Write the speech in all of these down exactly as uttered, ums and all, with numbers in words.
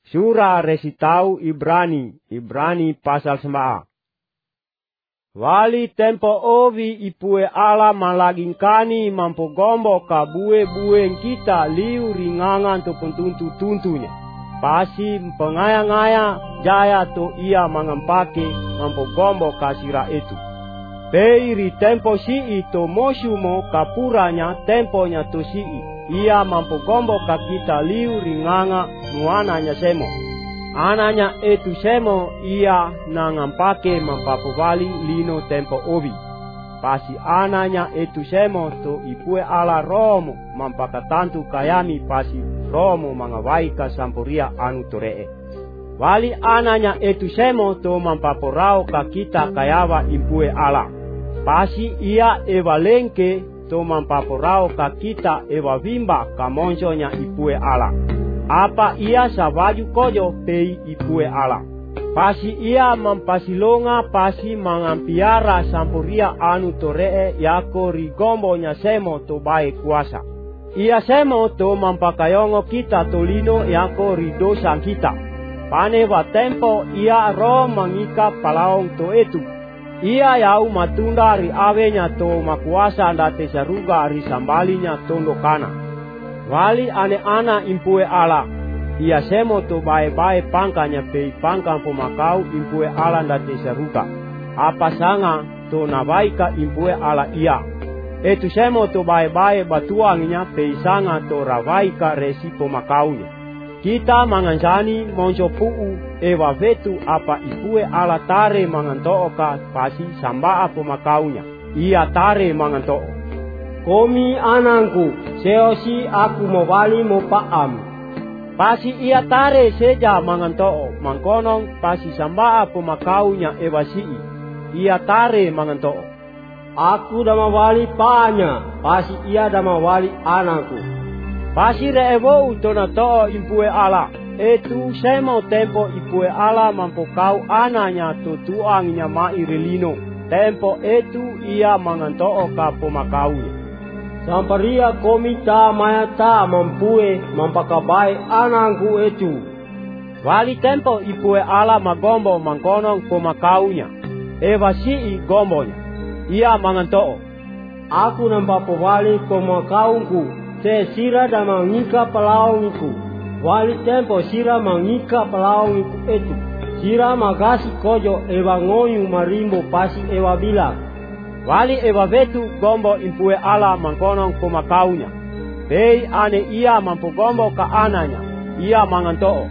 Surah resitau Ibrani, Ibrani pasal semba'a. Wali tempo ovi ipue ala malagingkani mampogombo ka bue-buen kita liu ringangan tu pentuntu-tuntunya. Pasi pengaya-ngaya jaya to ia mangampake mampogombo ka sira itu. Peiri tempo si itu mosumo kapuranya temponya to si ia mampogombo ka kita liu ringanga nuananya semo. Ananya itu semo ia nangampake mampapuvali lino tempo ovi. Pasi ananya itu semo to ipue ala romo mampakatantu kayami pasi romo mangawaika sampuria anu toree. Wali ananya itu semo to mampaporao ka kita kayawa impue ala. Pasi ia evalengke to mampaporao ka kita ewa vimba kamonsonya ipue ala. Apa ia sabaju kojo pei ipue ala. Pasi ia mampasilonga pasi mangampiara sampuria anu toree yako rigombonya semo to bae kuasa. Ia semo to mampakayongo kita tolino yako ridosa kita. Pane wa tempo ia ro mangika palaong to etu. Ia yau matunda ri awenya to makuasa ndate saruga ri sambalinya tondo kana. Wali ane ana impue ala. Ia semo to bae-bae pangkanya pei pangkang pomakau impue ala ndate saruga. Apa sanga to nabaika impue ala ia. Etu semo to bae-bae batuanginya pei sanga to rawaika resi pomakaunya. Kita mangansani monso puu ewa vetu apa ipue ala tare mangantooka pasi sambaa pomakaunya. Ia tare mangantoo. Komi anangku, seosi aku mawali mo paam. Pasi ia tare seja mangantoo, mangkonong pasi sambaa pomakaunya ewasii. Ia tare mangantoo. Aku damawali paanya, pasi ia damawali anangku. Pasi reevo utona too impue ala. Etu semo tempo ipue ala mampokau ananya tutuangnya mairilino. Tempo etu ia mangantoo ka pomakaunya. Samparia komi ta maya ta mampue mampakabai anangku etu. Wali tempo ipue ala magombo mangkonong pomakaunya. Ewa sii gombonya. Ia mangantoo. Aku nampapo wali pomakaungku. Te sira da mangika palaungiku. Wali tempo sira mangika palaungiku etu. Sira magasi kojo ewa ngoyu marimbo pasi ewa bilang. Wali ewa vetu gombo impue ala mangkonong pomakaunya. Pei ane ia mampogombo ka ananya. Ia mangantoo.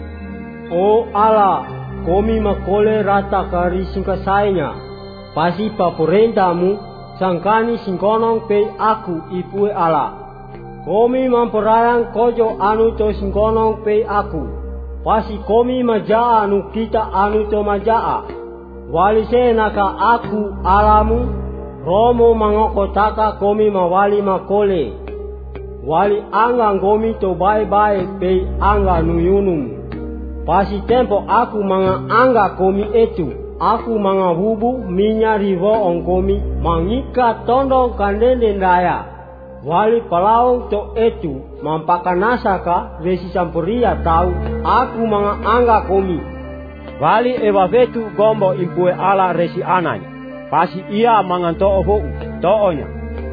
O ala, komi makole rata kari singkasainya. Pasi paporentamu sangkani singkonong pei aku ipue ala. Komi mamporayang kojo anu to singkonong pei aku. Pasi komi majaa anu kita anu to majaa. Wali senaka aku alamu. Romo mangokotaka komi mawali makole. Wali anga ngomi to bye-bye pei anga nuyunum. Pasi tempo aku manga anga komi etu. Aku manga hubu minya rivo on komi. Mangika tondong kandende ndaya. Wali palaung to etu. Mampakanasaka resi sampuria tau. Aku manga anga komi. Wali ewa vetu gombo impue ala resi ananya. Pasi ia mangantoo hou, toonya.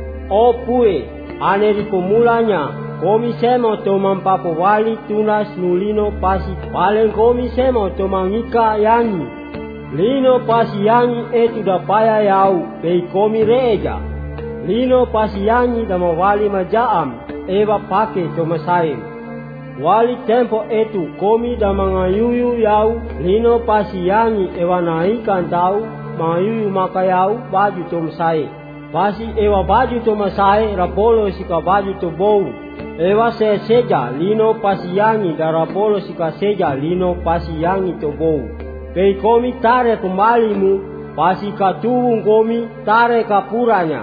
O pue, ane ripomulanya, komi semo to mampapo wali tunas nulino pasi. Paling komi semo to mangika yangi. Lino pasi yangi etu dapaya yau, pei komi reja. Lino pasi yangi dama wali majaam, eva pake to masaim. Wali tempo etu komi dama ngayuyu yau, lino pasi yangi ewa naikan tau. Mayuyu makayau baju to masai. Pasi ewa baju to masai rapolo sika baju to bou. Ewa se seja lino pasi yangi da rapolo sika seja lino pasi yangi to bou. Pei komi tare kembali mu pasi katuung komi tare kapuranya.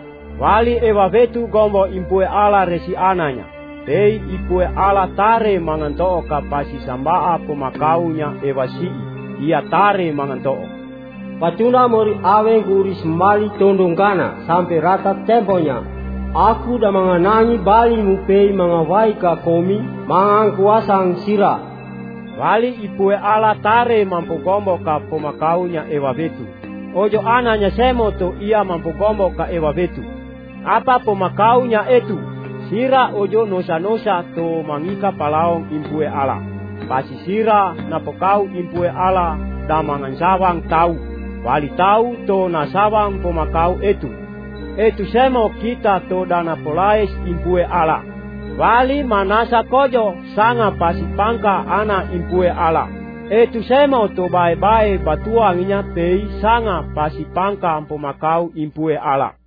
Wali ewa vetu gombo impue ala resi ananya. Pei ipue ala tare mangantoo ka pasi sambaa pomakaunya ewa sii. Ia tare mangantoo. Patuna mori awe guri semali tondong kana sampai rata temponya. Aku da manganangi bali mupei mangawai ka komi mangangkuasang sira. Wali ipue ala tare mampu gombo ka pomakaunya ewa betu. Ojo ananya semo to ia mampu gombo ka ewa betu. Apa pomakaunya itu? Sira ojo nosa-nosa to mangika palaong impue ala. Pasi sira napokau impue ala damangan sawang tau. Wali tau to nasawang pomakau itu. Itu semo kita to dana polais impue ala. Wali manasa kojo sanga pasi pangka ana impue ala. Itu semo to bae-bae batuanginya tei sanga pasi pangka pomakau impue ala.